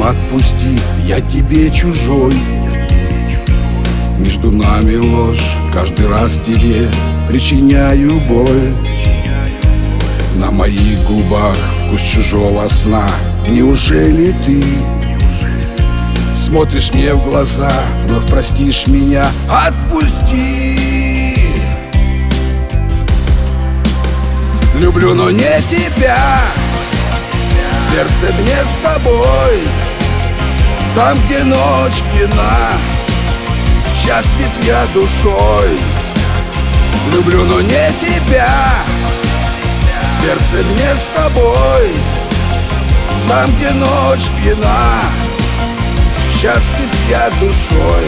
Просим, отпусти, я тебе чужой. Между нами ложь, каждый раз тебе причиняю боль. На моих губах вкус чужого сна. Неужели ты смотришь мне в глаза, вновь простишь меня? Отпусти! Люблю, но не тебя. Сердце мне с тобой. Там, где ночь пьяна, счастлив я душой. Люблю, но не тебя. Сердце мне с тобой. Там, где ночь пьяна, счастлив я душой.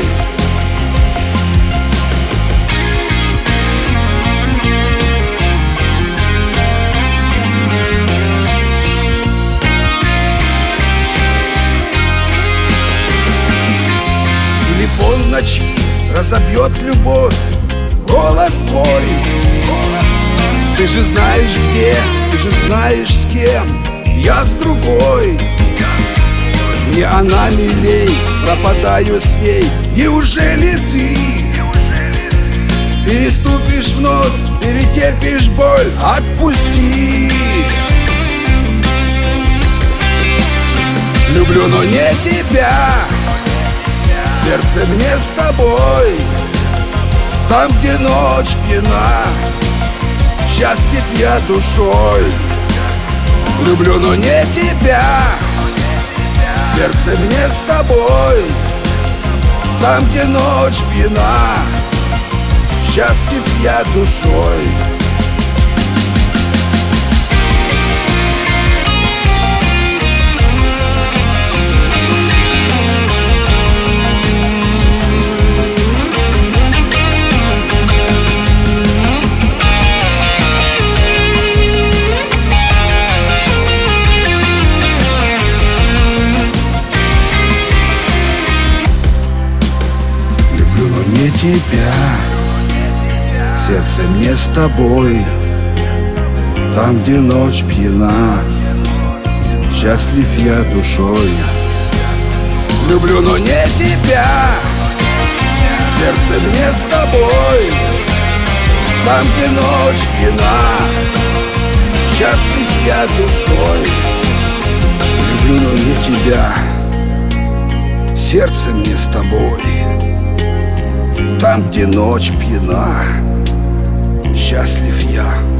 Телефон в ночи разобьет любовь, голос твой. Ты же знаешь где, ты же знаешь с кем. Я с другой. Мне она милей, пропадаю с ней. Неужели ты переступишь вновь, перетерпишь боль? Отпусти! Люблю, но не тебя. Сердце мне с тобой. Там, где ночь пьяна, счастлив я душой. Люблю, но не тебя. Сердце мне с тобой. Там, где ночь пьяна, счастлив я душой. Не тебя, сердце мне с тобой. Там, где ночь пьяна, счастлив я душой. Люблю, но не тебя. Сердце мне с тобой. Там, где ночь пьяна, счастлив я душой. Люблю, но не тебя. Сердце мне с тобой. Там, где ночь пьяна, счастлив я.